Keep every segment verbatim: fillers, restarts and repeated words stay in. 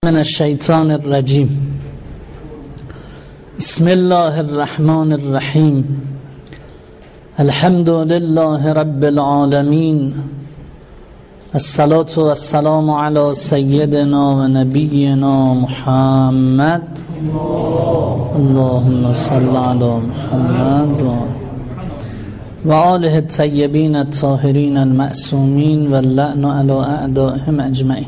من الشیطان الرجیم. بسم الله الرحمن الرحیم. الحمد لله رب العالمین. الصلاة والسلام علی سیدنا و نبینا محمد. اللهم صل علی محمد و آله الطیبین الطاهرین المعصومین و اللعن علی اعدائهم اجمعین.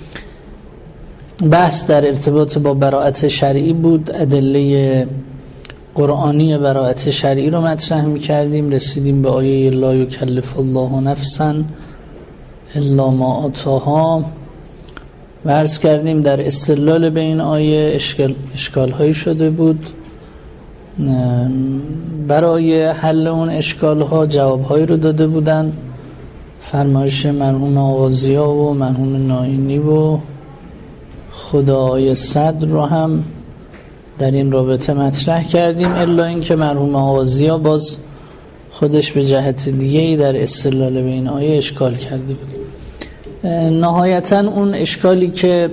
بحث در ارتباط با براءت شرعی بود. ادله قرآنی براءت شرعی رو مطرح می‌کردیم. رسیدیم به آیه لا یکلف الله نفسا الا ما آتاها و عرض کردیم در استدلال به این آیه اشکال اشکال‌هایی شده بود. برای حل اون اشکال‌ها جواب‌هایی رو داده بودن. فرمایش مرحوم آغازیا و مرحوم ناینی و خدای صدر رو هم در این رابطه مطرح کردیم، الا اینکه مرحوم آغازیا باز خودش به جهت دیگه‌ای در استدلال به این آیه اشکال کرده بود. نهایتاً اون اشکالی که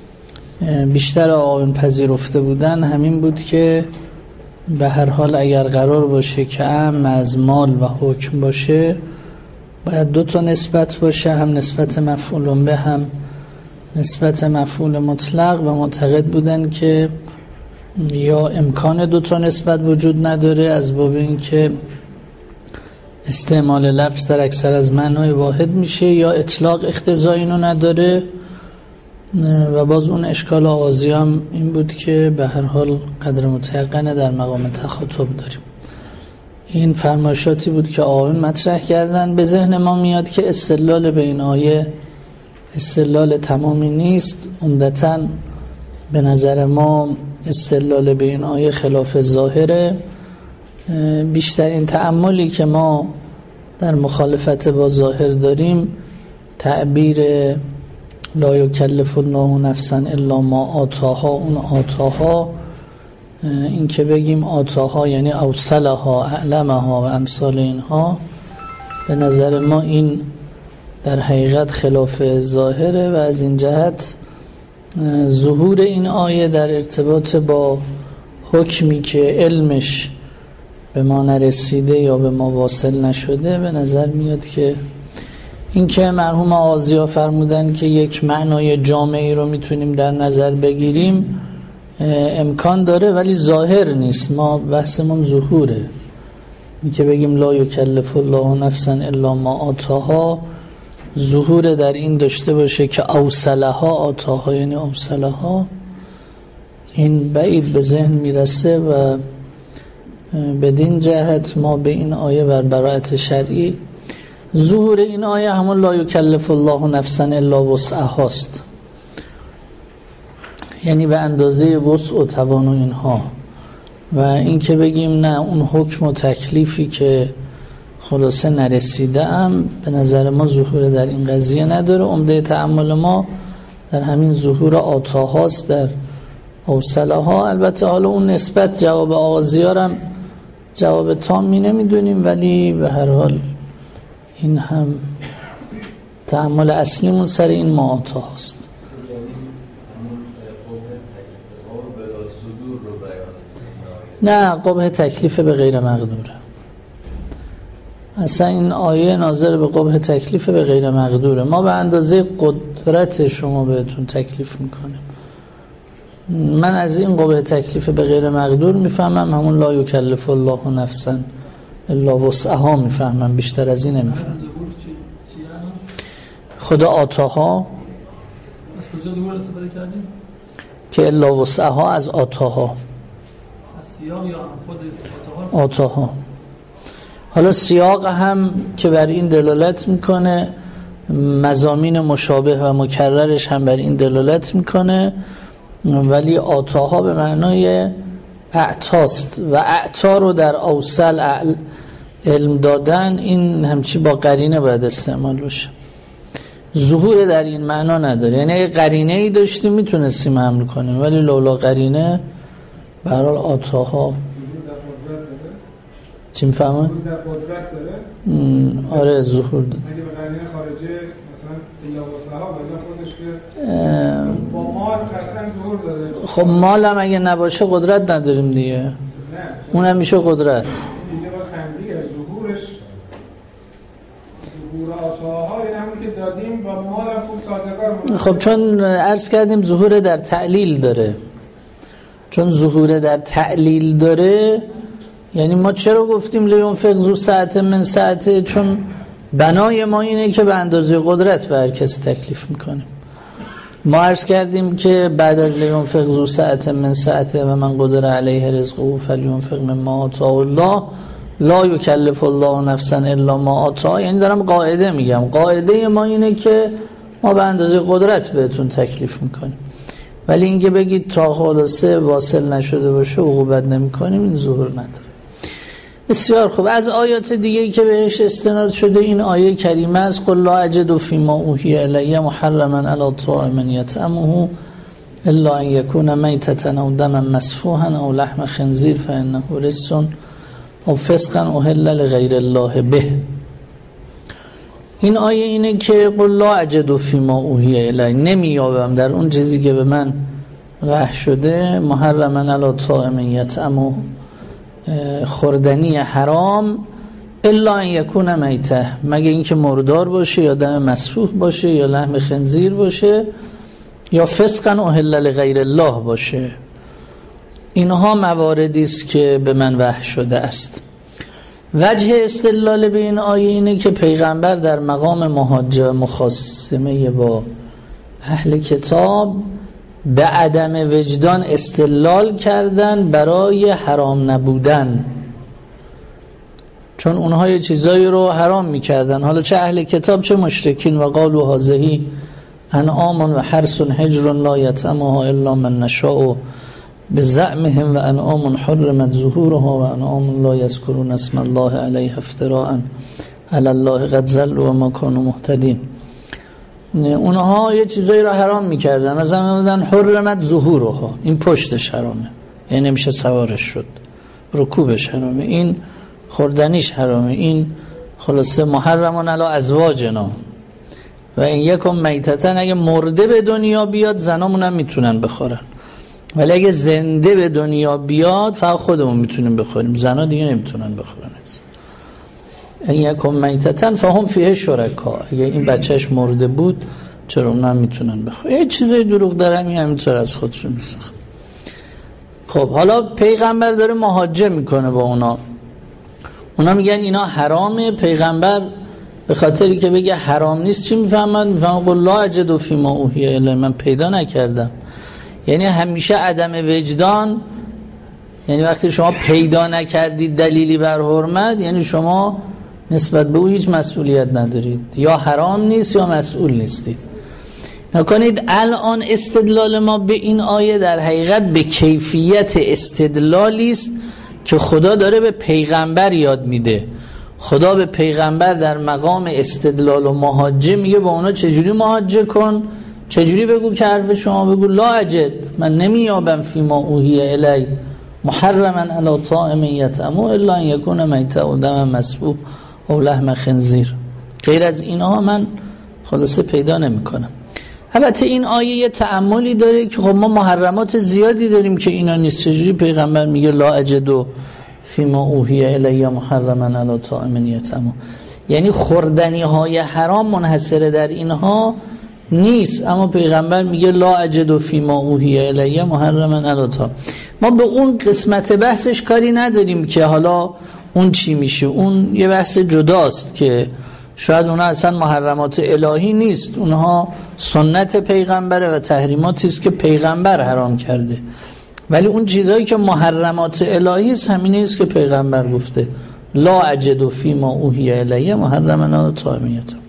بیشتر آقایون پذیرفته بودن همین بود که به هر حال اگر قرار باشه که اعم از مال و حکم باشه باید دو تا نسبت باشه، هم نسبت مفعول به هم نسبت مفعول مطلق، و معتقد بودن که یا امکان دو تا نسبت وجود نداره از باب این که استعمال لفظ در اکثر از معنای واحد میشه، یا اطلاق اقتضای اینو نداره. و باز اون اشکال آغازی هم این بود که به هر حال قدر متیقنه در مقام تخاطب داریم. این فرمایشاتی بود که آقایون مطرح کردن. به ذهن ما میاد که استدلال به این آیه استدلال تمامی نیست. عمدتاً به نظر ما استدلال به این آیه خلاف ظاهره. بیشترین تأملی که ما در مخالفت با ظاهر داریم تعبیر لا یکلف الله نفسا الا ما آتاها. اون آتاها این که بگیم آتاها یعنی اوصلها اعلمها و امثال اینها، به نظر ما این در حقیقت خلاف ظاهره و از این جهت ظهور این آیه در ارتباط با حکمی که علمش به ما نرسیده یا به ما واصل نشده، به نظر میاد که این که مرحوم آغازیا فرمودن که یک معنای جامعی رو میتونیم در نظر بگیریم امکان داره ولی ظاهر نیست. ما بحثمون ظهوره. این که بگیم لا یکلف الله نفسا الا ما آتاها، ظهور در این داشته باشه که اوصلها آتاها یعنی اوصلها، این بعید به ذهن میرسه و بدین جهت ما به این آیه بر براءت شرعی، ظهور این آیه همون لا یکلف الله نفسا الا وسعها است، یعنی به اندازه وسع و توان و اینها. و این که بگیم نه اون حکم و تکلیفی که خلاصه نرسیده ام به نظر ما ظهور در این قضیه نداره. عمده تأمل ما در همین ظهور آتاهاست، در اوصلها. البته حالا اون نسبت جواب آغازیارم جواب تامی نمیدونیم، ولی به هر حال این هم تأمل اصلیمون سر این ما آتاهاست. نه، قبح تکلیف به غیر مقدوره. اصلا این آیه ناظر به قبح تکلیف به غیر مقدوره. ما به اندازه قدرت شما بهتون تکلیف میکنیم. من از این قبح تکلیف به غیر مقدور میفهمم همون لا یکلف الله نفسا الا وسعها میفهمم، بیشتر از این نمیفهمم. خدا آتاها از کجا ظهور استفاده کردیم؟ که الا وسعها از آتاها، از سیاق یا خود آتاها؟ آتاها. حالا سیاق هم که بر این دلالت میکنه، مضامین مشابه و مکررش هم بر این دلالت میکنه، ولی آتاها به معنای اعتاست و اعتا رو در اوصل علم دادن، این همچی با قرینه باید استعمال بشه. ظهور در این معنا نداره. یعنی اگه قرینه ای داشتیم میتونستیم حمل کنیم، ولی لولا قرینه به هر حال آتاها چی میفهمه؟ در قدرت داره؟ آره ظهور داره. اگه به قرینه خارجه مثلا الا و صحاب الا خودش که با مال قطعا ظهور داره. خب مال هم اگه نباشه قدرت نداریم دیگه. نه اون هم میشه قدرت. دیگه با خندیه ظهورش ظهور آتاها این همون که دادیم با مال هم خوب سازگار. خب چون عرض کردیم ظهور در تعلیل داره، چون ظهور در تعلیل داره یعنی ما چرا گفتیم لینفق ذو سعة من سعته؟ چون بنای ما اینه که به اندازه قدرت به هر کسی تکلیف میکنیم. ما عرض کردیم که بعد از لینفق ذو سعة من سعته و من قدر علیه رزقه فلینفق مما آتاه الله لا یکلف الله نفسا الا ما آتاها. یعنی دارم قاعده میگم، قاعده ما اینه که ما به اندازه قدرت بهتون تکلیف میکنیم، ولی اینکه بگید تا خلاصه واصل نشده باشه عقوبت نمیکنیم، این ظهور نداره. بسیار خوب. از آیات دیگه‌ای که بهش استناد شده این آیه کریمه است: قل لا اجد فیما اوحی الی محرما علی طاعم یطعمه الا ان یکون میتة او دما مسفوحا او لحم خنزیر فانه رجس او فسقا احل لغیر الله به. این آیه اینه که قل لا اجد فیما اوحی الی، نمیابم در اون چیزی که به من وحی شده، محرما علی طاعم یطعمه، خوردنی حرام، الا ان یکون میته، مگه اینکه مردار باشه یا دم مسفوح باشه یا لحم خنزیر باشه یا فسقا احل لغیر الله باشه. اینها مواردی است که به من وحی شده است. وجه استدلال به این آیه اینه که پیغمبر در مقام محاجه و مخاصمه با اهل کتاب به عدم وجدان استدلال کردن برای حرام نبودن، چون اونها یه چیزایی رو حرام میکردن، حالا چه اهل کتاب چه مشرکین. و قالوا هذه انعام و حرث حجر لا یطعمها الا من نشاء بزعمهم و انعام حرمت ظهورها و انعام لا یذکرون اسم الله علیها افتراء علی الله قد ضلوا و ما كانوا مهتدین. اونها یه چیزایی رو حرام میکردن، مثلا میگفتن حرمت ظهورها، این پشتش حرامه یعنی نمیشه سوارش شد، رکوبش حرامه، این خوردنیش حرامه، این خلاصه محرمون علی ازواجنا و این یکم میتتن، اگه مرده به دنیا بیاد زنامون هم میتونن بخورن، ولی اگه زنده به دنیا بیاد فقط خودمون میتونیم بخوریم، زنا دیگه نمیتونن بخورن. این یکم میتتن فهم فیه شرکا، اگه این بچهش مرده بود چرا اونا میتونن بخورن؟ یه چیزای دروغ دارن این همینطور از خودشون میساخت. خب حالا پیغمبر داره محاجه میکنه با اونا، اونا میگن اینا حرامه. پیغمبر به خاطری که بگه حرام نیست چی میفهمد؟ میفهمد قل لا اجد فیما اوحی الی، من پیدا نکردم. یعنی همیشه عدم وجدان، یعنی وقتی شما پیدا نکردید دلیلی بر حرمت، یعنی شما نسبت به او هیچ مسئولیت ندارید، یا حرام نیست یا مسئول نیستید. نکنید الان استدلال ما به این آیه در حقیقت به کیفیت استدلالی است که خدا داره به پیغمبر یاد میده. خدا به پیغمبر در مقام استدلال و محاجه میگه با اونا چجوری محاجه کن، چجوری بگو که حرف شما بگو لا اجد، من نمیابم فیما اوحی الی محرما علی طاعم یطعمه الا ان یکون میته او دم مسفوح او لحم خنزیر، غیر از اینها من خلاصه پیدا نمی کنم. البته این آیه یه تأملی داره که خب ما محرمات زیادی داریم که اینا نیست، چجوری پیغمبر میگه لا اجد فیما اوحی الی محرما علی طاعم یطعمه، یعنی خوردنی های حرام منحصر در اینها نیست، اما پیغمبر میگه لا اجد فیما اوحی الی محرما علی طاعم. ما به اون قسمت بحثش کاری نداریم که حالا اون چی میشه، اون یه بحث جداست که شاید اونها اصلا محرمات الهی نیست، اونها سنت پیغمبره و تحریماتی است که پیغمبر حرام کرده، ولی اون چیزایی که محرمات الهی است همینه است که پیغمبر گفته لا اجد فیما اوحی الی محرما علی طاعم یطعمه.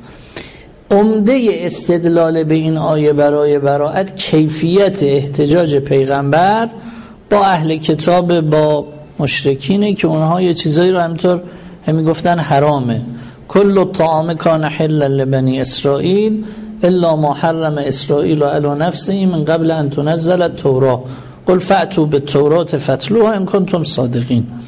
عمده استدلال به این آیه برای براءت کیفیت احتجاج پیغمبر با اهل کتاب، با مشرکینه که اونها یه چیزایی رو همینطور همین گفتن حرامه. کل الطعام کان حلا لبنی اسرائیل الا ما حرم اسرائیل علی نفسه من قبل ان تنزل التوراة قل فأتوا بالتوراة فاتلوها ان کنتم صادقین.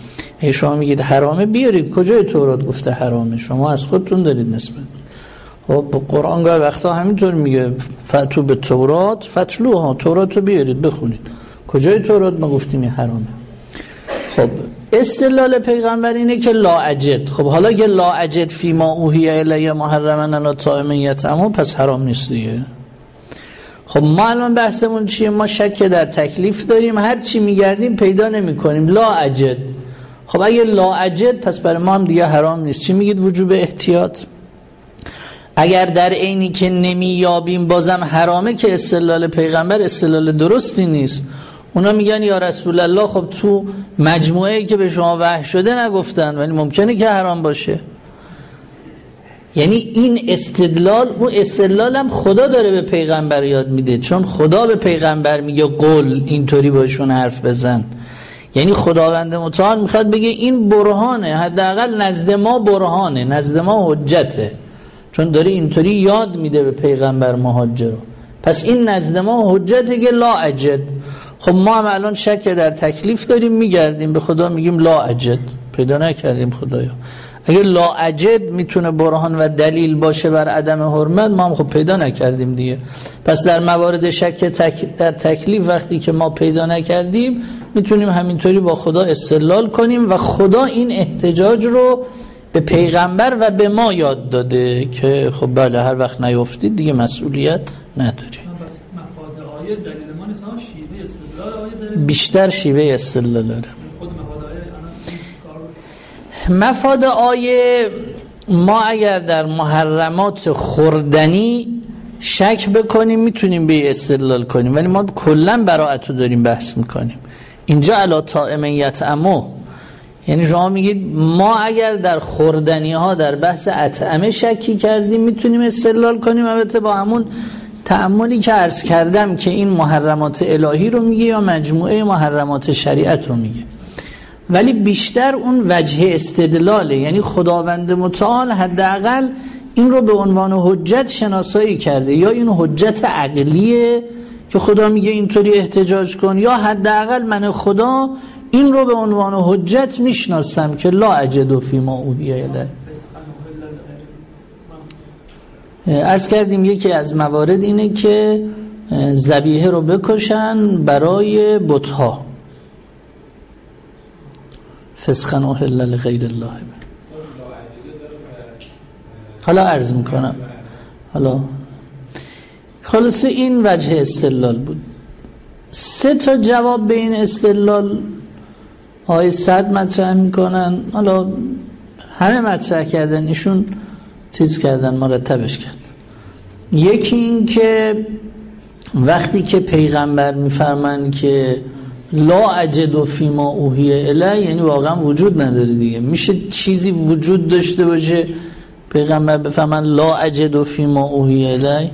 اگه شما میگید حرامه بیارید، کجای تورات گفته حرامه؟ شما از خودتون دارید نسبت. خب قرآن گاه وقتا همینطور میگه فتو به تورات فتلوها، تورات رو بیارید بخونید. کجای تورات ما گفتیم این حرامه؟ خب استدلال پیغمبر اینه که لا اجد. خب حالا که لا اجد فی ما اوحی الی محرما علی طاعم یطعمه، پس حرام نیست دیگه. خب ما الان بحثمون چیه؟ ما شک در تکلیف داریم، هر چی میگردیم پیدا نمی کنیم. لا اجد. خب اگه لا اجد پس برای ما هم دیگه حرام نیست. چی میگید؟ وجوب احتیاط. اگر در عینی که نمییابیم بازم حرامه، که استدلال پیغمبر استدلال درستی نیست. اونا میگن یا رسول الله خب تو مجموعه‌ای که به شما وحی شده نگفتن، ولی ممکنه که حرام باشه. یعنی این استدلال، اون استدلال هم خدا داره به پیغمبر یاد میده، چون خدا به پیغمبر میگه قل، اینطوری باشون حرف بزن. یعنی خداوند متعال میخواد بگه این برهانه، حداقل نزد ما برهانه، نزد ما حجته، چون داره اینطوری یاد میده به پیغمبر مهاجر رو. پس این نزد ما حجته که لا اجد. خب ما هم الان شک در تکلیف داریم، میگردیم به خدا میگیم لا اجد، پیدا نکردیم خدایا. اگه لا اجد میتونه برهان و دلیل باشه بر عدم حرمت، ما هم خب پیدا نکردیم دیگه. پس در موارد شک تک در تکلیف وقتی که ما پیدا نکردیم، میتونیم همینطوری با خدا استدلال کنیم و خدا این احتجاج رو به پیغمبر و به ما یاد داده که خب بله هر وقت نیافتید دیگه مسئولیت ندارید. آیه دلیل ما نیست، شیوه استدلال آیه دلیل بیشتر شیوه استدلال داره. خود مفاد آیه مفاد آیه، ما اگر در محرمات خوردنی شک بکنیم میتونیم به استدلال کنیم، ولی ما کلا براءت رو داریم بحث میکنیم. اینجا علی طاعم یطعمه، یعنی شما میگید ما اگر در خوردنی ها در بحث اطعمه شکی کردیم میتونیم استدلال کنیم، البته با همون تأملی که عرض کردم که این محرمات الهی رو میگه یا مجموعه محرمات شریعت رو میگه، ولی بیشتر اون وجه استدلاله. یعنی خداوند متعال حداقل این رو به عنوان حجت شناسایی کرده، یا این حجت عقلیه که خدا میگه اینطوری احتجاج کن، یا حداقل من خدا این رو به عنوان حجت میشناسم که لا اجد فی ما اوحی الی. عرض کردیم یکی از موارد اینه که ذبیحه رو بکشن برای بت‌ها، فسخا احل لغیر الله. حالا عرض میکنم، حالا خلاصه این وجه استدلال بود. سه تا جواب به این استدلال آیه صد مطرح میکنن. حالا همه مطرح کردن، ایشون چیز کردن، مرتبش کردن. یکی این که وقتی که پیغمبر میفرمان که لا اجد فی ما اوحی الی، یعنی واقعا وجود نداره دیگه. میشه چیزی وجود داشته باشه پیغمبر بفرمان لا اجد فی ما اوحی الی؟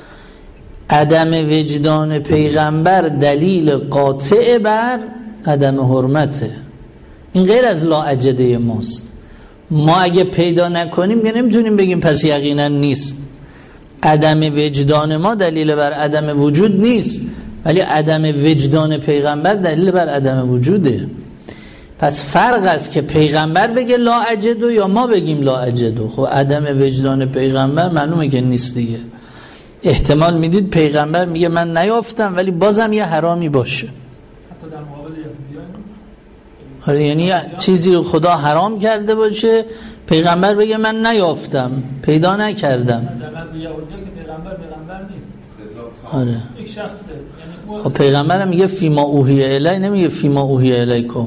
عدم وجدان پیغمبر دلیل قاطع بر عدم حرمته. این غیر از لا اجده ماست. ما اگه پیدا نکنیم که نمیتونیم بگیم پس یقینا نیست. عدم وجدان ما دلیل بر عدم وجود نیست، ولی عدم وجدان پیغمبر دلیل بر عدم وجوده. پس فرق است که پیغمبر بگه لا اجدو یا ما بگیم لا اجدو. خب عدم وجدان پیغمبر معلومه که نیست دیگه. احتمال میدید پیغمبر میگه من نیافتم ولی بازم یه حرامی باشه. حتی در مقابل یهودیان، آره، یعنی چیزی رو خدا حرام کرده باشه، پیغمبر بگه من نیافتم، پیدا نکردم. در نزد یهودیان که پیغمبر پیغمبر نیست. آره. یک شخصه. یعنی خب پیغمبر هم میگه فیما اوحی الی، نمیگه فیما اوحی الیکم.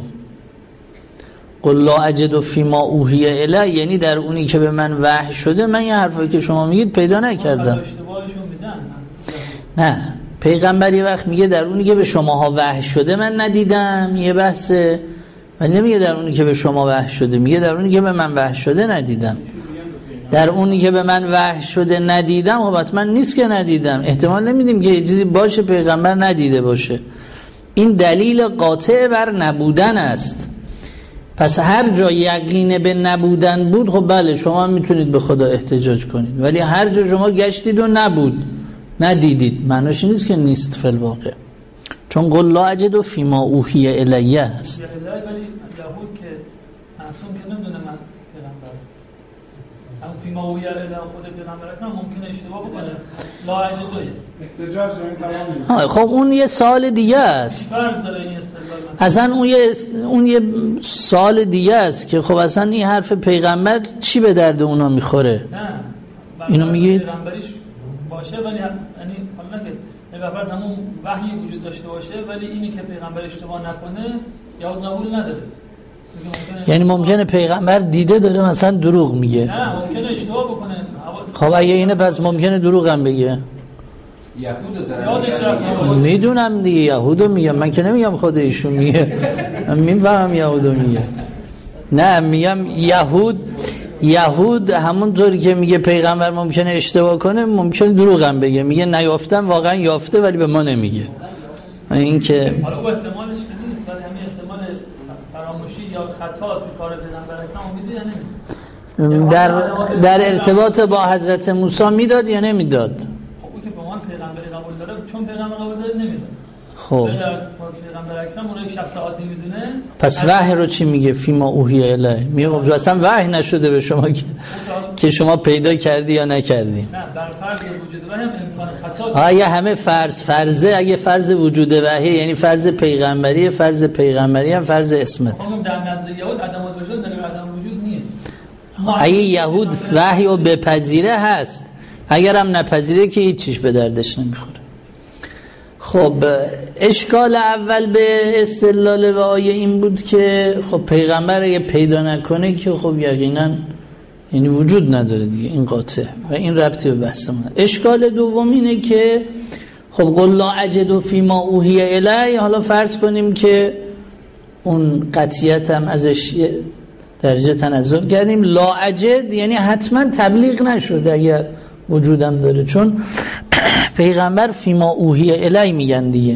قل لا اجد فیما اوحی الی، یعنی در اونی که به من وحی شده من یه حرفایی که شما میگید پیدا نکردم. اشتباهشون میدن. نه، پیغمبر یه وقت میگه در اونی که به شماها وحی شده من ندیدم، یه بحثه، ولی نمیگه در اونی که به شما وحی شده، میگه در اونی که به من وحی شده ندیدم. در اونی که به من وحی شده ندیدم، خب حتما نیست که ندیدم. احتمال نمیدیم که یه چیزی باشه پیغمبر ندیده باشه. این دلیل قاطع بر نبودن است. پس هر جا یقین به نبودن بود، خب بله شما میتونید به خدا احتجاج کنید، ولی هر جا شما گشتید و نبود، ندیدید، معنیش نیست که نیست فی الواقع. چون قل لا اجد فی ما اوحی الیه است. ولی یهود که معصوم که نمیدونه من پیغمبرم. هم فیما اویه الی خود پیغمبر اکرم ممکنه اشتباه بکنه. لا اجدوی احتجاج یعنی خب اون یه سوال دیگه است. فرض داره این استدلال. اصلا اون یه اون یه سوال دیگه است که خب اصلا این حرف پیغمبر چی به درد اونا میخوره؟ نه. اینو میگید پیغمبریش باشه ولی یعنی حالا که پیغمبر همون وحی وجود داشته باشه ولی اینی که پیغمبر اشتباه نکنه یا قبول نداره. یعنی ممکنه پیغمبر دیده داره مثلا دروغ میگه. نه ممکنه اشتباه بکنه. خب اگه اینه پس ممکنه دروغ هم بگه. یهود داره. میدونم دیگه یهودو میگم، من که نمیگم خود ایشون میگه، من میفهمم یهودو میگه. نه میگم یهود یهود همونطوری که میگه پیغمبر ممکنه اشتباه کنه ممکنه دروغ هم بگه، میگه نیافتم واقعا یافته ولی به ما نمیگه. این که حالا او احتمالش که نیست ولی همین احتمال فراموشی یا خطا تو کار پیغمبر اکرم میده یا نمیده. در در ارتباط با حضرت موسی میداد یا نمیداد؟ خب اون که به عنوان پیغمبری قبول داره، چون پیغمبر قبول داره نمیداد. خب پیغمبر اکرم اون یک شخص عادی میدونه. پس وحی رو چی میگه؟ فیما اوحی الیه. میگه اصلا وحی نشده به شما که که شما پیدا کردی یا نکردی. نه بر فرض وجود وحی هم امکان خطا. آیا همه فرض فرضه؟ اگه فرض وجود وحی یعنی فرض پیغمبری، فرض پیغمبری هم فرض اسمت. خب در نزد یهود عدم وجود دلیل عدم وجود نیست. اگه یهود وحی رو بپذیره هست، اگرم نپذیره که هیچ چیز به دردش نمیخوره. خب اشکال اول به استدلال و آیه این بود که خب پیغمبر اگه پیدا نکنه که خب یقینا یعنی وجود نداره دیگه، این قاطع و این ربطی به بحث ما. اشکال دوم اینه که خب قل لا اجد فیما اوحی الی، حالا فرض کنیم که اون قطعیت هم ازش درجه تنزل کردیم، لا اجد یعنی حتما تبلیغ نشده اگر وجودم داره، چون پیغمبر فیما اوحی الی میگن دیگه.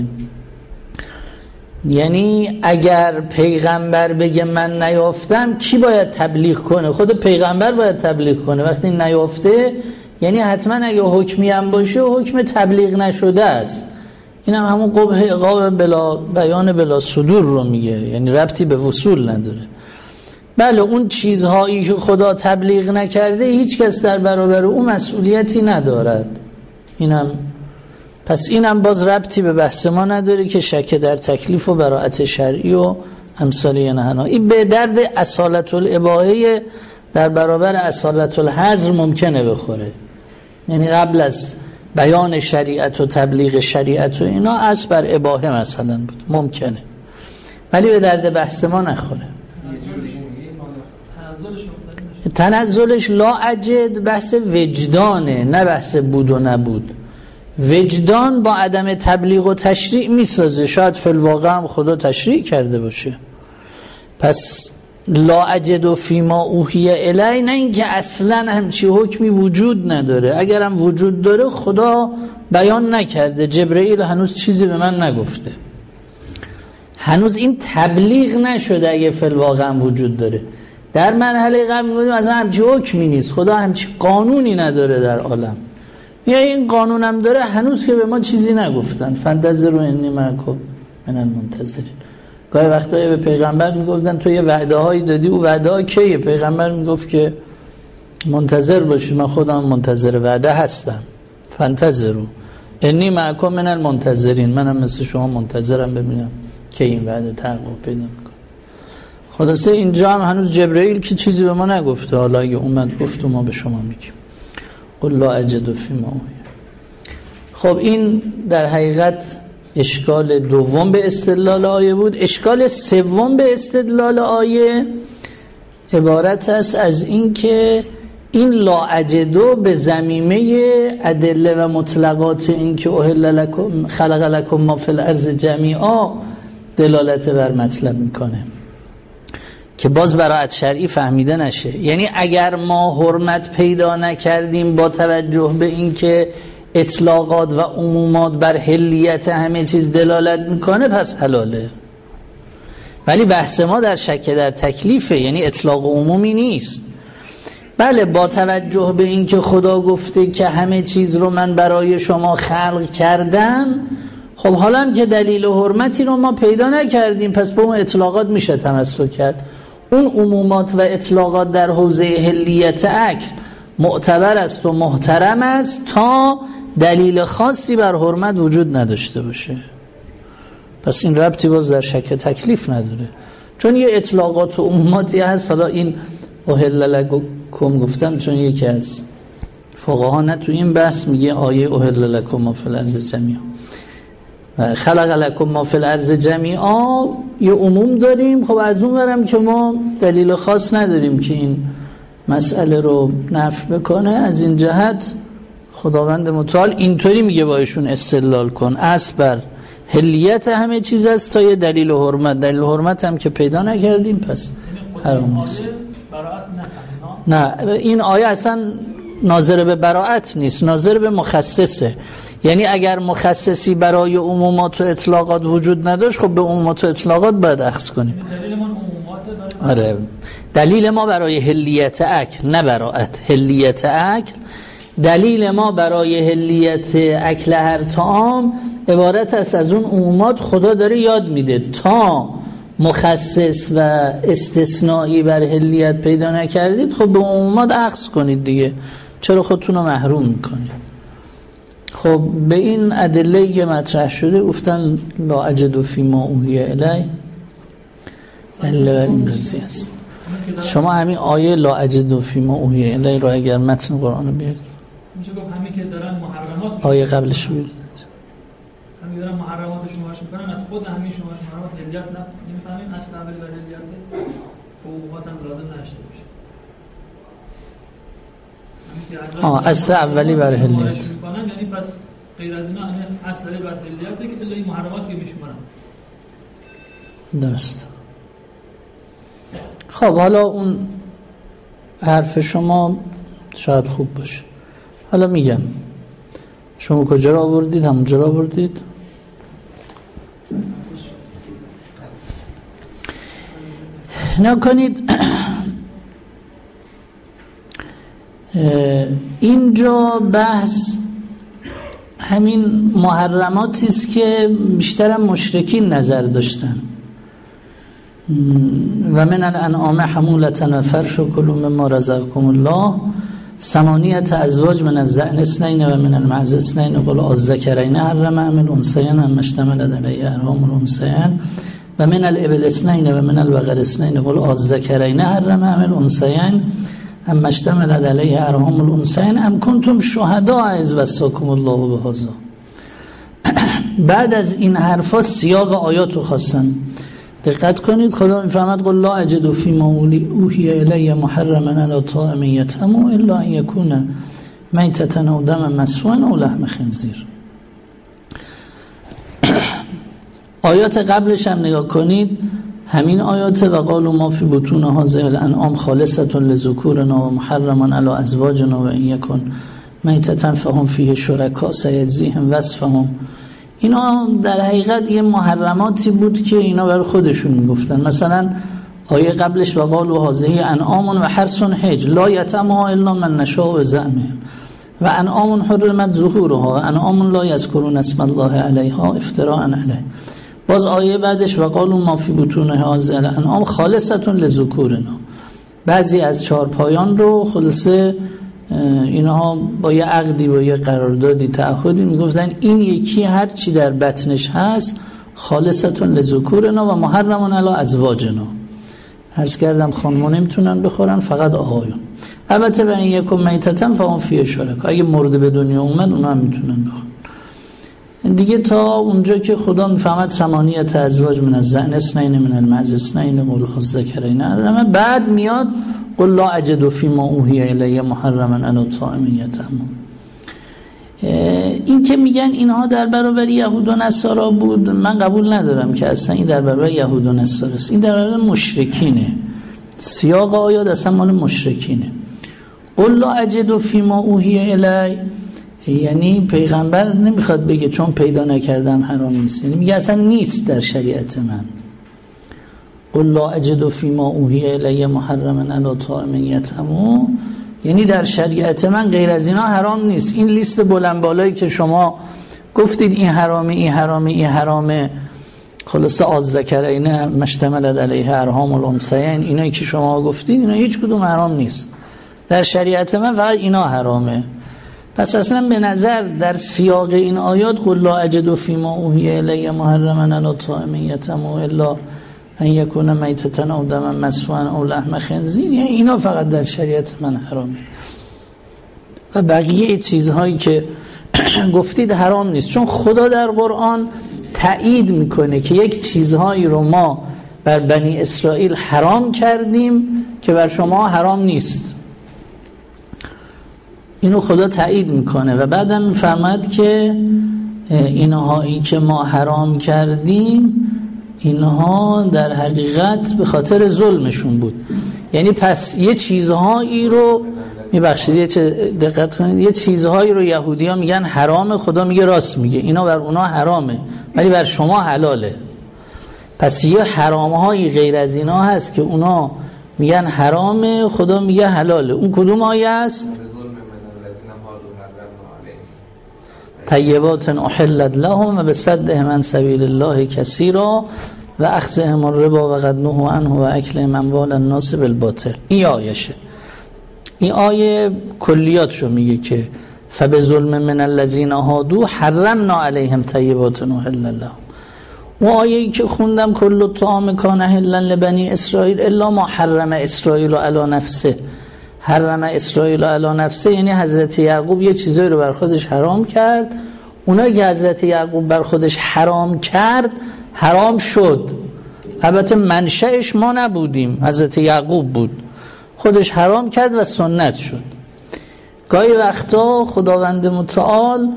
یعنی اگر پیغمبر بگه من نیافتم کی باید تبلیغ کنه؟ خود پیغمبر باید تبلیغ کنه. وقتی نیافته یعنی حتما اگه حکمی هم باشه حکم تبلیغ نشده است. این هم همون قبح عقاب بلا بیان بلا صدور رو میگه، یعنی ربطی به وصول نداره. بله اون چیزهایی که خدا تبلیغ نکرده هیچ کس در برابر اون مسئولیتی ندارد. اینم پس اینم باز ربطی به بحث ما نداره که شک در تکلیف و براءت شرعی و امثال نهنا. این به درد اصالت الاباحه در برابر اصالت الحظر ممکنه بخوره. یعنی قبل از بیان شریعت و تبلیغ شریعت و اینا اصل بر اباحه مثلا بود، ممکنه، ولی به درد بحث ما نخوره. تنزلش لا اجد بحث وجدانه، نه بحث بود و نبود. وجدان با عدم تبلیغ و تشریع میسازه، شاید فی الواقع هم خدا تشریع کرده باشه. پس لا اجد و فیما اوحی الی، نه اینکه اصلا همچی حکمی وجود نداره. اگر هم وجود داره خدا بیان نکرده، جبرئیل هنوز چیزی به من نگفته، هنوز این تبلیغ نشده. اگه فی الواقع هم وجود داره، در مرحله قبل میگفتیم اصلا همچی حکمی نیست، خدا همچی قانونی نداره در عالم. یا این قانونم داره هنوز که به ما چیزی نگفتن. فانتظروا انی معکم من المنتظرین. گاهی وقتایی به پیغمبر میگفتن تو یه وعده هایی دادی، او وعده ها کیه؟ پیغمبر میگفت که منتظر باشی، من خودم منتظر وعده هستم. فانتظروا انی معکم من المنتظرین، منم مثل شما منتظرم ببینم که این وعده تحقق پیدا میکنه. خلاصه اینجا هم هنوز جبرئیل که چیزی به ما نگفته، حالا اگه اومد گفت و ما به شما میگیم قل لا اجد فیما اوحی. خب این در حقیقت اشکال دوم به استدلال آیه بود. اشکال سوم به استدلال آیه عبارت است از این که این لا اجدو به ضمیمه ادله و مطلقات این که احل لکم خلق لکم ما فی الارض جمیعا دلالت بر مطلب میکنه که باز براءت شرعی فهمیده نشه. یعنی اگر ما حرمت پیدا نکردیم با توجه به این که اطلاقات و عمومات بر حلیت همه چیز دلالت میکنه پس حلاله. ولی بحث ما در شک در تکلیفه، یعنی اطلاق عمومی نیست. بله با توجه به این که خدا گفته که همه چیز رو من برای شما خلق کردم، خب حالا هم که دلیل حرمتی رو ما پیدا نکردیم پس به اون اطلاقات میشه تمسک کرد. اون عمومات و اطلاقات در حوزه حلیت اکل معتبر است و محترم است تا دلیل خاصی بر حرمت وجود نداشته باشه. پس این ربطی باز در شک تکلیف نداره، چون یه اطلاقات و عموماتی هست. حالا این احل لکم گفتم چون یکی از فقها نه تو این بحث میگه آیه احل لکم ما فی الارض جمیعا و خلق لکم ما فی الارض جمیعا یه عموم داریم. خب از اون برم که ما دلیل خاص نداریم که این مسئله رو نفی بکنه. از این جهت خداوند متعال اینطوری میگه با ایشون استدلال کن، اصل بر حلیت همه چیز است تا یه دلیل حرمت. دلیل حرمت هم که پیدا نکردیم پس حرام نیست. نه این آیه اصلا ناظر به براءت نیست، ناظر به مخصصه. یعنی اگر مخصصی برای عمومات و اطلاقات وجود نداشت خب به عمومات و اطلاقات باید اخذ کنیم. دلیل ما عمومات برای آره دلیل ما برای حلیت اکل نه براءت. حلیت اکل دلیل ما برای حلیت اکل هر طعام عبارت است از اون عمومات. خدا داره یاد میده تا مخصص و استثنایی بر حلیت پیدا نکردید خب به عمومات اخذ کنید دیگه، چرا خودتون رو محروم میکنید؟ خب به این ادله‌ای که مطرح شده گفتن لا اجد فی ما اوحی الی دلیل بر این قضیه است. شما همین آیه لا اجد فی ما اوحی الی رو اگر متن قرآن رو بیارید میشه گفت همین که دارن محرمات آیه قبلش بیارید همین دارن محرمات شمارش میکنن از خود همین شمارش محرمات حلیت نه نمیفهمیم اصل اول بر حلیت حقوقات هم لازم نشته باشه. آه اصل اولی بر حلیت یعنی پس غیر از اینا اصل بر حلیته که الا این محرمات که میشمارن. درست. خب حالا اون حرف شما شاید خوب باشه. حالا میگم شما کجا را آوردید؟ همونجا را آوردید؟ نکنید اینجا بحث همین محرماتی است که بیشتر هم مشرکین نظر داشتن. و من الانعام حمولة و فرش و کلوا مما رزقکم الله ثمانیة ازواج من الضأن اثنین و من المعز اثنین قل الذکرین حرم ام الانثیین اما اشتملت علیه ارحام الانثیین و من الابل اثنین و من البقر اثنین قل الذکرین حرم ام الانثیین اما اشتملت علیه ارحام الانثیین ام کنتم شهداء اذ وصاکم الله بهذا. بعد از این حرفا سیاق آیات رو خواستن دقت کنید. خدا میفهمد قل لا اجد فی ما اوحی الی محرما علی طاعم یطعمه الا ان یکون میتة او دما مسفوحا او لحم خنزیر. آیات قبلش هم نگاه کنید همین آیات و قالوا ما فی بطون هذه الانعام خالصة لذکورنا و محرما علی ازواجنا و ان یکن میتة فهم فیه شرکاء سیجزیهم وصفهم. اینا در حقیقت یه محرماتی بود که اینا برای خودشون میگفتن. مثلا آیه قبلش و قالوا هذه انعام و حرث حج لا یطعمها الا من نشاء بزعمهم و انعام حرمت ظهورها و انعام لا یذکرون اسم الله علیها افتراء علیه. باز آیه بعدش و قالوا ما فی بطون هذه الانعام خالصة لذکورنا. بعضی از چهارپایان رو خلاصه اینها با یه عقدی با یه قراردادی تعهدی میگفتن این یکی هر چی در بطنش هست خالصتون لذکورنا و محرمون علی ازواجنا. عرض کردم خانم‌ها نمیتونن بخورن فقط آقایون. البته به این یکم میتتن فهم فیه شرکا اگه مرده به دنیا اومد اونا هم میتونن بخورن دیگه. تا اونجا که خدا میفهمد ثمانیة ازواج من الضأن اثنین من المعز اثنین قل الذکرین حرم. بعد میاد قل لا اجد فی ما اوحی الی محرما علی طاعم یطعمه. این که میگن اینها در برابر یهود و نصارا بود من قبول ندارم که اصلا این در برابر یهود و نصارا است. این در برابر مشرکینه. سیاق آیات اصلا مال مشرکینه. قل لا اجد فی ما اوحی الی یعنی پیغمبر نمیخواد بگه چون پیدا نکردم حرام نیست، یعنی میگه اصلا نیست در شریعت من. قل لا اجد فی ما اوحی الی محرما علی طاعم یطعمه یعنی در شریعت من غیر از اینا حرام نیست. این لیست بلند بالایی که شما گفتید این حرامه این حرامه این حرامه خلاصه از ذکرین مشتملت علیه ارحام الانثیین، اینایی که شما گفتید اینا هیچ کدوم حرام نیست. در شریعت من فقط اینا حرامه. پس اصلا به نظر در سیاق این آیات قل لا اجد فیما اوحی الی محرما علی طاعم یطعمه الا ان یکون میتة او دما مسفوحا او لحم خنزیر، یعنی اینا فقط در شریعت من حرامه و بقیه چیزهایی که گفتید حرام نیست. چون خدا در قرآن تایید میکنه که یک چیزهایی رو ما بر بنی اسرائیل حرام کردیم که بر شما حرام نیست. اینو خدا تایید میکنه و بعدم میفرماد که اینهایی که ما حرام کردیم اینها در حقیقت به خاطر ظلمشون بود. یعنی پس یه چیزهایی رو میبخشید یه دقت کنید، یه چیزهایی رو یهودی‌ها میگن حرامه، خدا میگه راست میگه، اینا بر اونا حرامه ولی بر شما حلاله. پس یه حرامهایی غیر از اینا هست که اونا میگن حرامه، خدا میگه حلاله. اون کدوم آیه است؟ طیبات احلت لهم و بصدهم عن سبیل الله کثیرا و اخذهم الربا و قد نهوا عنه و اکلهم اموال الناس بالباطل. این آیشه. این آیه کلیاتشو میگه که فبظلم من الذین هادوا حرمنا علیهم طیبات احلت لهم. اون آیه‌ای که خوندم کل الطعام کان حلا لبنی اسرائیل الا ما حرم اسرائیل علی نفسه. حرم اسرائیل علی نفسه یعنی حضرت یعقوب یه چیزایی رو بر خودش حرام کرد، اونایی که حضرت یعقوب بر خودش حرام کرد حرام شد. البته منشأش ما نبودیم، حضرت یعقوب بود، خودش حرام کرد و سنت شد. گاهی وقتا خداوند متعال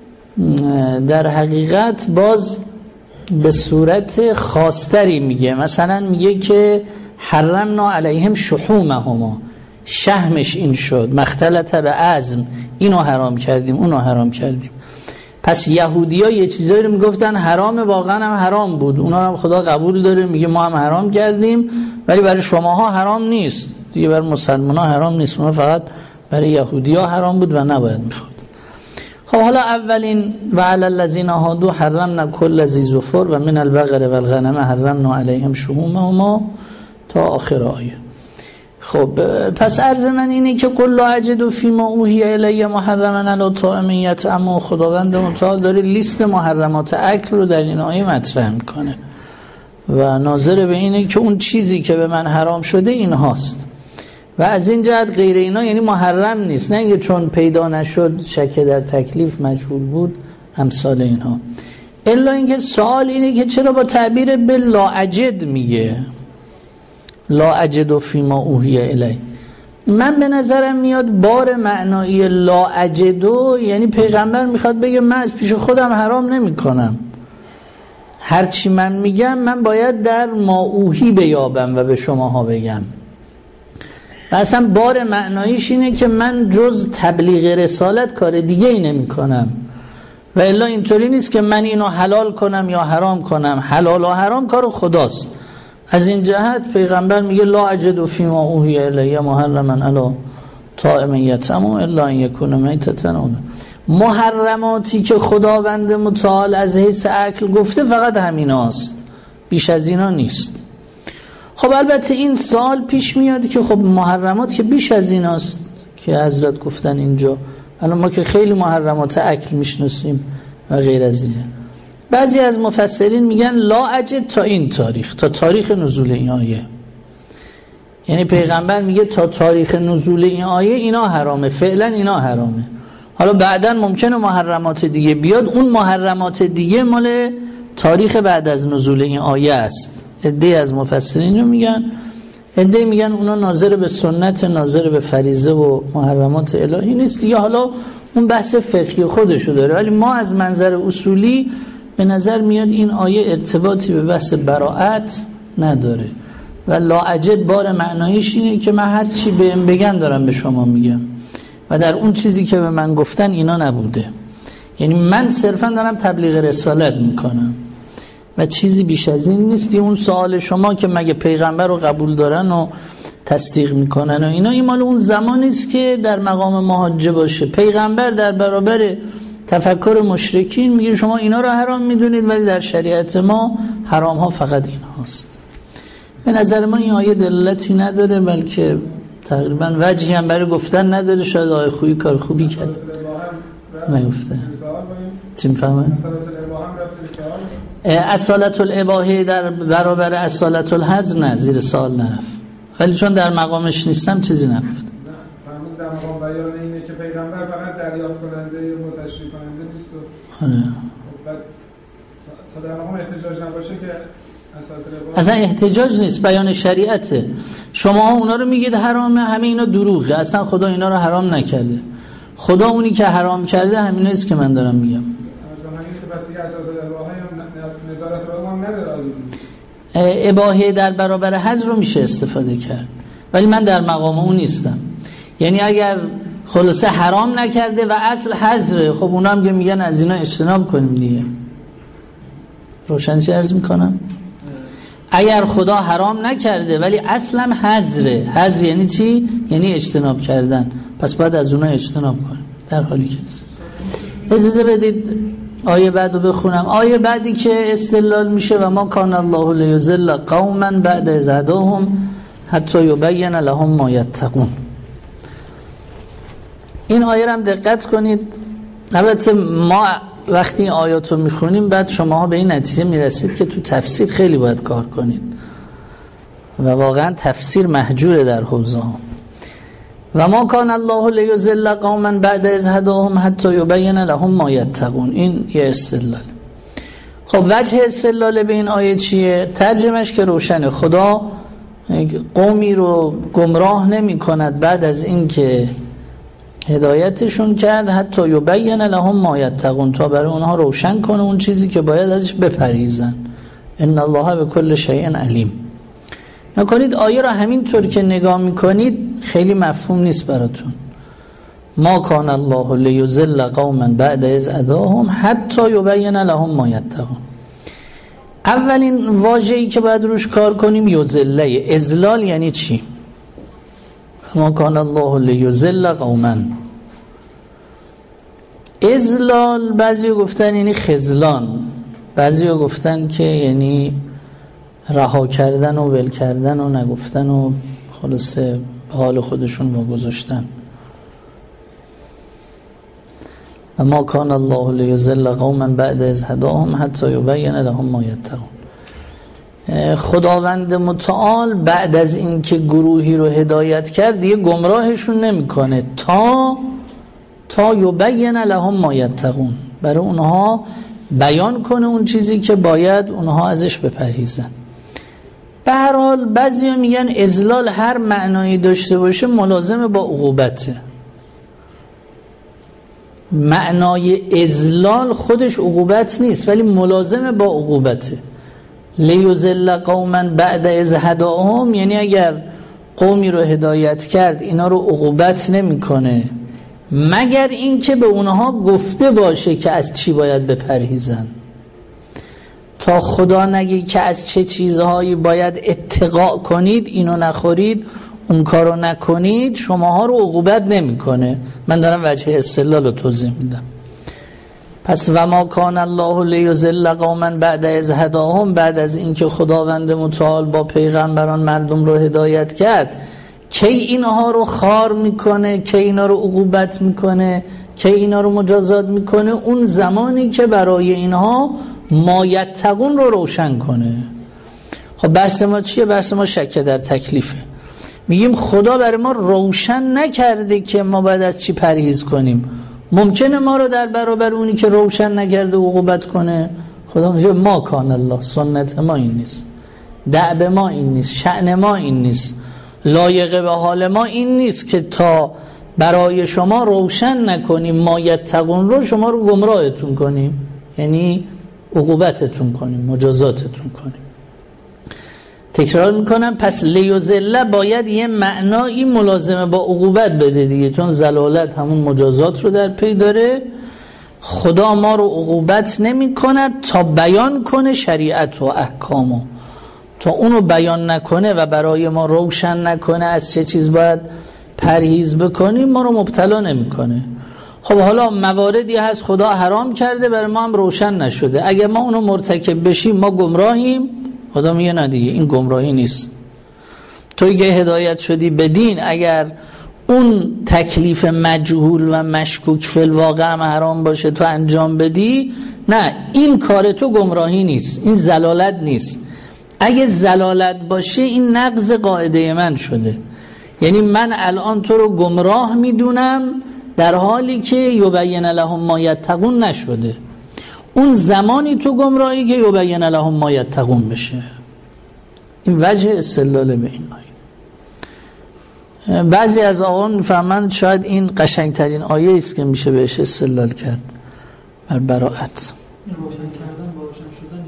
در حقیقت باز به صورت خاصتری میگه، مثلا میگه که حرمنا علیهم شحومهما، شحمش این شد، مختلط به عظم، اینو حرام کردیم اونو حرام کردیم. پس یهودی‌ها یه چیزایی رو میگفتن حرامه، واقعا هم حرام بود، اونا هم خدا قبول داره میگه ما هم حرام کردیم ولی برای شماها حرام نیست دیگه، برای مسلمان‌ها حرام نیست، اونا فقط برای یهودی‌ها حرام بود و نباید میخواد. خب حالا اولین و علی الذین هادوا حرمنا کل ذی ظفر و من البقر و الغنم حرمنا علیهم شحومهما تا آخر آیه. خب پس عرض من اینه که قل لا اجد فیما اوحی الی محرما علی طاعم یطعمه، خداوند متعال داره لیست محرمات اکل رو در این آیه مطرح میکنه و ناظر به اینه که اون چیزی که به من حرام شده این هاست و از این جهت غیر اینا یعنی محرم نیست، نه اینکه چون پیدا نشد شک در تکلیف مجهول بود امثال اینها. الا اینکه سوال اینه که چرا با تعبیر به لا اجد میگه لا اجد فیما اوحی الی؟ من به نظرم میاد بار معنایی لا اجد یعنی پیغمبر میخواد بگه من از پیش خودم حرام نمی کنم، هرچی من میگم من باید در ما اوحی بیابم و به شماها بگم. و اصلا بار معناییش اینه که من جز تبلیغ رسالت کار دیگه ای نمی کنم و الا اینطوری نیست که من اینو حلال کنم یا حرام کنم، حلال و حرام کار خداست. از این جهت پیغمبر میگه لا اجد فیما اوحی الی محرما علی طاعم یطعمه الا ان یکون میتة او دما. محرماتی که خداوند متعال از حیث اکل گفته فقط همیناست، بیش از اینا نیست. خب البته این سوال پیش میاد که خب محرمات که بیش از ایناست که حضرت گفتن اینجا، الان ما که خیلی محرمات اکل میشناسیم و غیر از اینه. بعضی از مفسرین میگن لا اجد تا این تاریخ، تا تاریخ نزول این آیه، یعنی پیغمبر میگه تا تاریخ نزول این آیه اینا حرامه، فعلا اینا حرامه. حالا بعداً ممکنه محرمات دیگه بیاد، اون محرمات دیگه مال تاریخ بعد از نزول این آیه است. عده از مفسرین رو میگن، عده میگن اونا ناظر به سنت، ناظر به فریضه و محرمات الهی نیست دیگه، حالا اون بحث فقهی خودشو داره. ولی ما از منظر اصولی به نظر میاد این آیه ارتباطی به بحث براءت نداره و لا اجد بار معنایش اینه که من هر چی بهم بگن دارم به شما میگم و در اون چیزی که به من گفتن اینا نبوده، یعنی من صرفا دارم تبلیغ رسالت میکنم و چیزی بیش از این نیست. اون سوال شما که مگه پیغمبر رو قبول دارن و تصدیق میکنن و اینا، این مال اون زمانی است که در مقام محاجه باشه. پیغمبر در برابر تفکر مشرکین، میگه شما اینا رو حرام میدونید ولی در شریعت ما حرام ها فقط این هاست. به نظر ما این آیه دلالتی نداره، بلکه تقریبا وجهی هم برای گفتن نداره. شاید آیه خوبی کار خوبی کرد نگفته. چی میفهمه؟ اصالت الاباحه در برابر اصالت الحظر نه، زیر سوال نرفت، ولی چون در مقامش نیستم چیزی نگفتم. در مقام بیان اینه که پیغمبر فقط دریافت کننده یا متشریع کننده نیست و آره. بعد تا در مقام احتجاج نباشه که اصلا احتجاج نیست، بیان شریعته. شما اونا رو میگید حرامه، همه اینا دروغه، اصلا خدا اینا رو حرام نکرده. خدا اونی که حرام کرده همینه است که من دارم میگم. همینه که پس دیگه اساس الهی هم نظارت رو هم نداره. اباحه در برابر حظر رو میشه استفاده کرد، ولی من در مقام اون نیستم. یعنی اگر خلاصه حرام نکرده و اصل حظره، خب اونا هم میگن از اینا اجتناب کنیم دیگه. روشن چی عرض میکنم؟ اگر خدا حرام نکرده ولی اصلا حظره، حظر یعنی چی؟ یعنی اجتناب کردن، پس باید از اونا اجتناب کنیم، در حالی که نیست. اجازه بدید آیه بعدو بخونم. آیه بعدی که استدلال میشه و ما کان الله لیضل قوما بعد اذ هداهم حتی یبین لهم ما یتقون. این آیه رو هم دقت کنید. البته ما وقتی این آیات رو میخونیم بعد شماها به این نتیجه میرسید که تو تفسیر خیلی باید کار کنید و واقعا تفسیر محجوره در حوزه ها. و ما کان الله لیضل قوما بعد اذ هداهم حتی یبین لهم ما یتقون. این یه استدلال. خب وجه استدلال به این آیه چیه؟ ترجمهش که روشنه. خدا قومی رو گمراه نمی کند بعد از اینکه هدایتشون کرد حتی یبین لهم ما یتقون، تا برای اونها روشن کنه اون چیزی که باید ازش بپرهیزن. ان الله بكل شیء علیم. نکنید آیه را همینطور که نگاه میکنید خیلی مفهوم نیست براتون. ما کان الله لیضل قوما بعد اذ هداهم حتی یبین لهم ما یتقون. اولین واژه‌ای که باید روش کار کنیم یضله. اضلال یعنی چی؟ ما کان الله لیضل قوما. اضلال بعضی گفتن یعنی خذلان، بعضی گفتن که یعنی رها کردن و ول کردن و نگفتن و خلاصه به حال خودشون واگذاشتن. و ما کان الله لیضل قوما بعد اذ هداهم حتی یبین لهم ما یتقون. خداوند متعال بعد از اینکه گروهی رو هدایت کرد دیگه گمراهشون نمیکنه تا تا یبین لهم ما یتقون، برای اونها بیان کنه اون چیزی که باید اونها ازش بپرهیزن. به هر حال بعضیا میگن اضلال هر معنایی داشته باشه ملازم با عقوبته. معنای اضلال خودش عقوبت نیست ولی ملازم با عقوبته. لیضل قوما بعد اذ هداهم یعنی اگر قومی رو هدایت کرد اینا رو عقوبت نمیکنه مگر اینکه به اونها گفته باشه که از چی باید بپرهیزن. تا خدا نگه که از چه چیزهایی باید اتقاء کنید، اینو نخورید، اون کارو نکنید، شماها رو عقوبت نمیکنه. من دارم وجه استدلال رو توضیح میدم. پس و ما کان الله لیضل قوما بعد اذ هداهم، بعد از اینکه خداوند متعال با پیغمبران مردم رو هدایت کرد، کی اینها رو خار میکنه، کی اینا رو عقوبت میکنه، کی اینا رو مجازات میکنه؟ اون زمانی که برای اینها ما یتقون رو روشن کنه. خب بحث ما چیه؟ بحث ما شک در تکلیفه. میگیم خدا برای ما روشن نکرده که ما باید از چی پرهیز کنیم. ممکنه ما رو در برابر اونی که روشن نکرده عقوبت کنه. خدا میگه ما کان الله، سنت ما این نیست، دأب ما این نیست، شأن ما این نیست، لایق به حال ما این نیست که تا برای شما روشن نکنیم ما یتقون رو شما رو گمراهتون کنیم، یعنی عقوبتتون کنیم، مجازاتتون کنیم. تکرار میکنم، پس لیضل باید یه معنایی ملازمه با عقوبت بده دیگه، چون زلالت همون مجازات رو در پی داره. خدا ما رو عقوبت نمی کند تا بیان کنه شریعت و احکامو. تا اونو بیان نکنه و برای ما روشن نکنه از چه چیز باید پرهیز بکنیم، ما رو مبتلا نمی کنه. خب حالا مواردی هست خدا حرام کرده برای ما هم روشن نشده، اگر ما اونو مرتکب بشیم ما گمراهیم. خدا میگه نه دیگه این گمراهی نیست، توی که هدایت شدی به دین اگر اون تکلیف مجهول و مشکوک فی الواقع هم حرام باشه تو انجام بدی، نه این کار تو گمراهی نیست، این زلالت نیست. اگه زلالت باشه این نقض قاعده من شده، یعنی من الان تو رو گمراه میدونم در حالی که یبین لهم ما یتقون نشده. اون زمانی تو گمراهی که یبین لهم ما یتقون بشه. این وجه استدلال به این آیه. بعضی از آقایان میفهمند شاید این قشنگترین آیه است که میشه بهش استدلال کرد بر براءت. روشن کردن با روشن شدن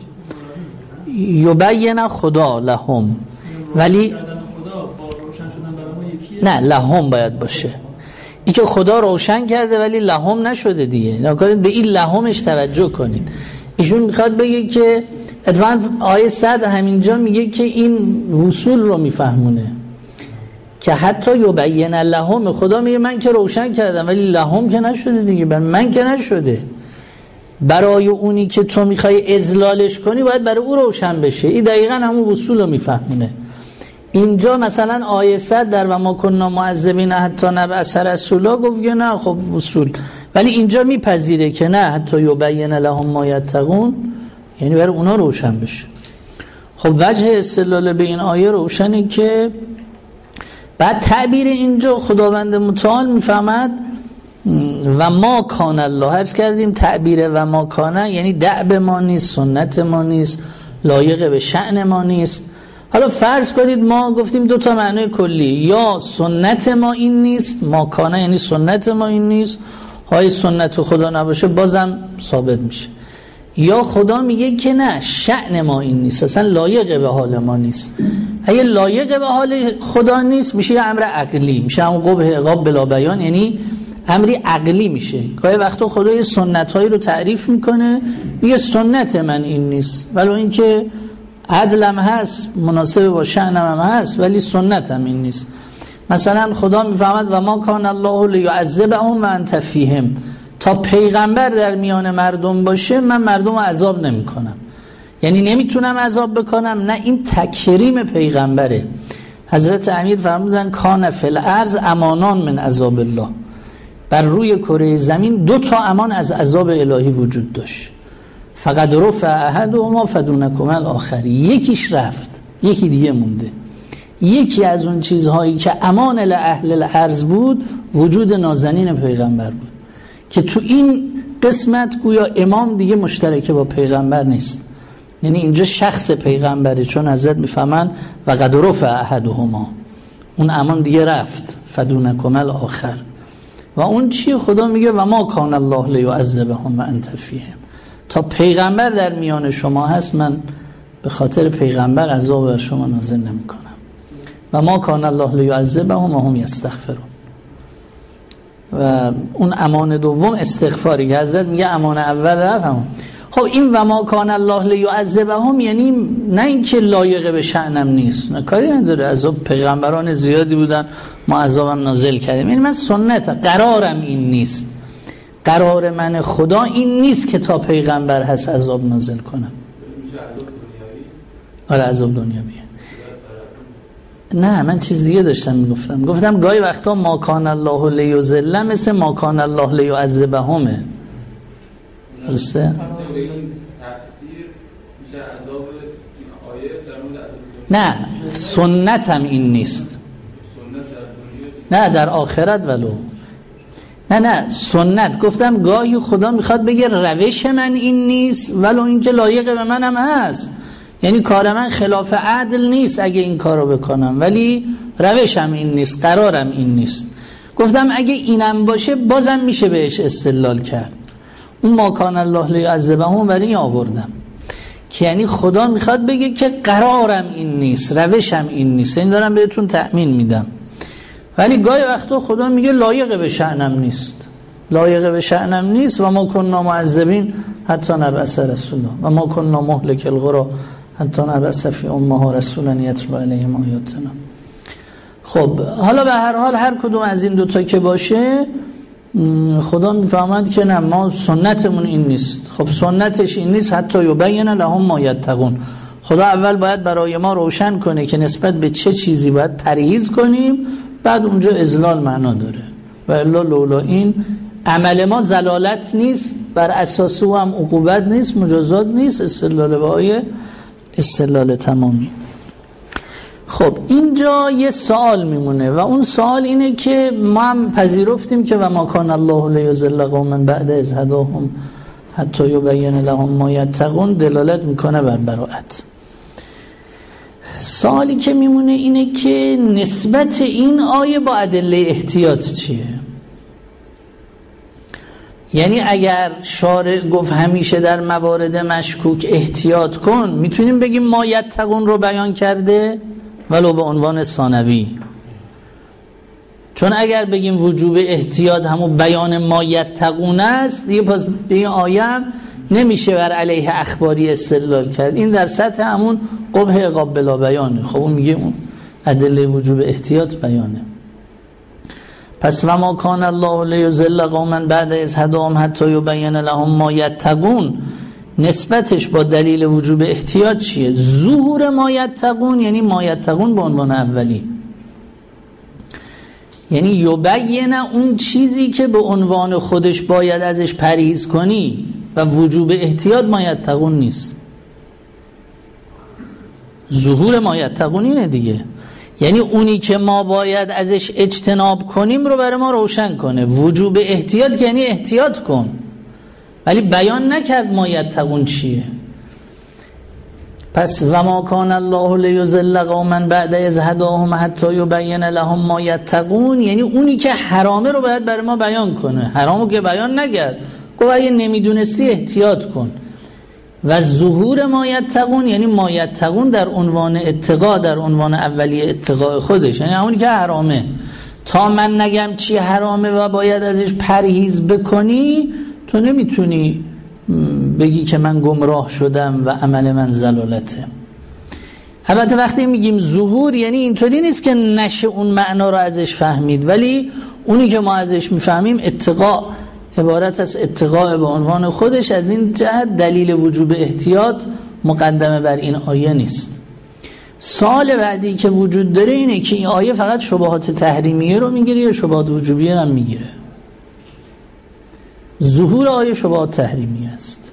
یکی میشه. یبین خدا لهم، ولی خدا با روشن شدن برای ما یکیه. نه لهم باید باشه. این که خدا روشن کرده ولی لهم نشده دیگه. نکنید به این لهمش توجه کنید. ایشون میخواد بگه که اتفاقا آیه صد همینجا میگه که این وصول رو میفهمونه که حتی یبین لهم، خدا میگه من که روشن کردم ولی لهم که نشده دیگه، بر من که نشده. برای اونی که تو میخوای اذلالش کنی باید برای او روشن بشه. این دقیقاً همون وصول رو میفهمونه. اینجا مثلا آیه صد در و ما کنا معذبین حتی نبعث رسولا گفت که نه خب وصول، ولی اینجا میپذیره که نه حتی یبین لهم ما یتقون، یعنی برای اونا روشن بشه. خب وجه استدلال به این آیه روشنه که بعد تعبیر اینجا خداوند متعال میفهمد و ما کان الله، عرض کردیم تعبیر و ما کانه یعنی دأب ما نیست، سنت ما نیست، لایق به شأن ما نیست. حالا فرض کنید ما گفتیم دو تا معنی کلی، یا سنت ما این نیست، ما کانه یعنی سنت ما این نیست، های سنت خدا نباشه بازم ثابت میشه، یا خدا میگه که نه شأن ما این نیست، اصلا لایق به حال ما نیست. اگه لایق به حال خدا نیست میشه یه امر عقلی، میشه هم قبح عقاب بلا بیان، یعنی امری عقلی میشه. گاهی وقتا خدا یه سنت‌هایی رو تعریف میکنه میگه سنت من این نیست، ولو اینکه عدلم هست مناسب با شأنم هم هست ولی سنتم این نیست. مثلا خدا میفهمد و ما کان الله لیعذبهم و انت فیهم، تا پیغمبر در میان مردم باشه من مردم رو عذاب نمی کنم، یعنی نمیتونم عذاب بکنم. نه این تکریم پیغمبره. حضرت امیر فرمودن کان فی الارض امانان من عذاب الله، بر روی کره زمین دو تا امان از عذاب الهی وجود داشت، فقط رفع احدهما فدونکم الاخر، یکیش رفت یکی دیگه مونده. یکی از اون چیزهایی که امان لاهل الارض بود وجود نازنین پیغمبر بود، که تو این قسمت گویا امام دیگه مشترکه با پیغمبر نیست، یعنی اینجا شخص پیغمبره، چون حضرت میفهمن و قد رفع احدهما، اون امان دیگه رفت، فدونکم الاخر. و اون چیه؟ خدا میگه و ما کان الله لیعذبهم و انت فیهم، تا پیغمبر در میان شما هست من به خاطر پیغمبر عذاب بر شما نازل نمی کنم. و ما کان الله لیعذبهم و هم یستغفرون. و اون امان دوم استغفاری که حضرت میگه امان اول رفت همون. خب این و ما کان الله لیعذبهم یعنی نه اینکه لایق به شأنم نیست، نه کاری نداره، عذاب پیغمبران زیادی بودن ما عذابم نازل کردیم، یعنی من سنت قرارم این نیست، قرار من خدا این نیست که تا پیغمبر هست عذاب نازل کنم. آره عذاب دنیوی. نه من چیز دیگه داشتم میگفتم، گفتم گاهی وقتا ما کان الله لیذل مثل ما کان الله لیعذبهمه، درسته؟ نه سنت هم این نیست، نه در آخرت ولو نه نه سنت گفتم گاهی خدا میخواد بگه روش من این نیست ولو اینکه لایق به منم هست، یعنی کار من خلاف عدل نیست اگه این کارو بکنم، ولی روشم این نیست، قرارم این نیست. گفتم اگه اینم باشه بازم میشه بهش استدلال کرد. اون ما کان الله لیعذبهم ولی آوردم که یعنی خدا میخواد بگه که قرارم این نیست، روشم این نیست، این دارم بهتون تأمین میدم. ولی گاهی وقتا خدا میگه لایق به شأنم نیست، لایق به شأنم نیست. و ما کنا معذبین حتی نبعث رسولا و ما کنا مهلک القری حتی نبعث فی امها رسولا یتلو علیهم آیاتنا. خب حالا به هر حال هر کدوم از این دوتا که باشه خدا میفهمد که نه، ما سنتمون این نیست. خب سنتش این نیست حتی یبین لهم ما یتقون. خدا اول باید برای ما روشن کنه که نسبت به چه چیزی باید پرهیز کنیم، بعد اونجا اذلال معنا داره. و الا لولا این عمل ما زلالت نیست، بر اساس او هم عقوبت نیست، مجازات نیست، استدلال بهای استدلال تمامی. خب اینجا یه سوال میمونه و اون سوال اینه که ما هم پذیرفتیم که و ما کان الله لیضل قوما بعد اذ هداهم حتی یبین لهم ما یتقون دلالت میکنه بر براءت. سوالی که میمونه اینه که نسبت این آیه با ادله احتیاط چیه؟ یعنی اگر شارع گفت همیشه در موارد مشکوک احتیاط کن، میتونیم بگیم ما یتقون رو بیان کرده ولو به عنوان ثانوی. چون اگر بگیم وجوب احتیاط همون بیان ما یتقون است، دیگه پس به این آیه هم نمیشه بر علیه اخباری استدلال کرد. این در سطح همون قبح عقاب بلا بیانه. خب اون میگه اون ادله وجوب احتیاط بیانه. پس و ما کان الله لیضل قوما بعد اذ هداهم حتی یبین لهم ما یتقون نسبتش با دلیل وجوب احتیاط چیه؟ ظهور ما یتقون یعنی ما یتقون به عنوان اولی، یعنی یبین اون چیزی که به عنوان خودش باید ازش پرهیز کنی و وجوب احتیاط ما یتقون نیست. ظهور ما یتقون اینه دیگه، یعنی اونی که ما باید ازش اجتناب کنیم رو برای ما روشن کنه. وجوب احتیاط یعنی احتیاط کن، ولی بیان نکرد ما یتقون چیه. پس و ما کان الله لیضل قوما بعد اذ هداهم حتی یبین لهم ما یتقون یعنی اونی که حرامه رو باید برای ما بیان کنه. حرامو که بیان نکرد، گفت اگه نمیدونستی احتیاط کن. و ظهور ما یتقون یعنی ما یتقون در عنوان اتقا، در عنوان اولیه اتقاء خودش، یعنی اونی که حرامه. تا من نگم چی حرامه و باید ازش پرهیز بکنی، تو نمیتونی بگی که من گمراه شدم و عمل من زلالته. البته وقتی میگیم ظهور یعنی اینطوری نیست که نشه اون معنا رو ازش فهمید، ولی اونی که ما ازش میفهمیم اتقا، عبارت از اتقاء به عنوان خودش. از این جهت دلیل وجوب احتیاط مقدمه بر این آیه نیست. سوال بعدی که وجود داره اینه که این آیه فقط شبهات تحریمیه رو میگیره یا شبهات وجوبیه رو هم میگیره؟ ظهور آیه شبهات تحریمیه است.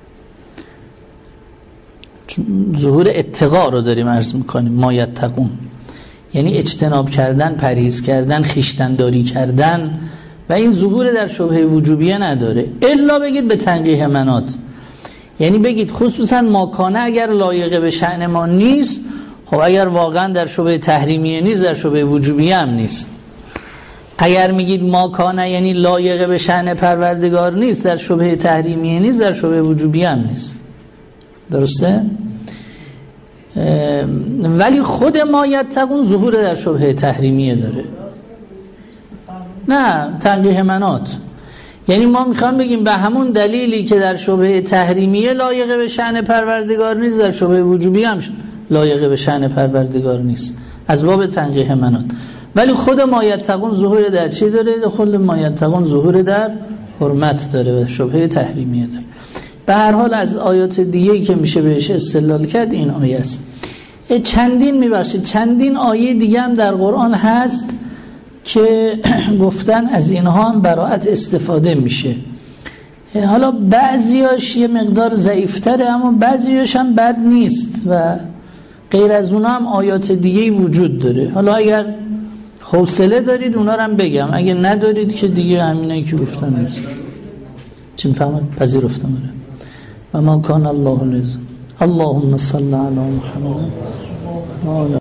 ظهور اتقا رو داریم عرض میکنیم، ما یتقون یعنی اجتناب کردن، پرهیز کردن، خویشتن‌داری کردن، و این ظهور در شبهه وجوبیه نداره الا بگید به تنقیح منات. یعنی بگید خصوصا ماکانه اگر لایقه به شأن ما نیست، خب اگر واقعا در شبهه تحریمیه نیست، در شبهه وجوبیه هم نیست. اگر میگید ماکانه یعنی لایقه به شأن پروردگار نیست، در شبهه تحریمیه نیست، در شبهه وجوبیه هم نیست. درسته؟ ولی خود ما یتقون ظهور در شبهه تحریمیه داره. نه، تنقیح منات. یعنی ما میخوام بگیم به همون دلیلی که در شبهه تحریمیه لایقه به شأن پروردگار نیست، در شبهه وجوبی هم لایقه به شأن پروردگار نیست، از باب تنقیح منات. ولی خود ما یتقون ظهور در چی داره؟ خود ما یتقون ظهور در حرمت داره و شبهه تحریمیه داره. به هر حال از آیات دیگه‌ای که میشه بهش استدلال کرد این آیه است. چندین میبخشید چندین آیه دیگه هم در قرآن هست که گفتن از اینها هم براءت استفاده میشه. حالا بعضیاش یه مقدار ضعیفتره، اما بعضیاش هم بد نیست و غیر از اونها هم آیات دیگه وجود داره. حالا اگر حوصله دارید اونا رو هم بگم، اگه ندارید که دیگه همینایی که گفتم نیست. چی میفهمم؟ پذیرفتم. و ما کان الله لیضل. اللهم صل علی محمد.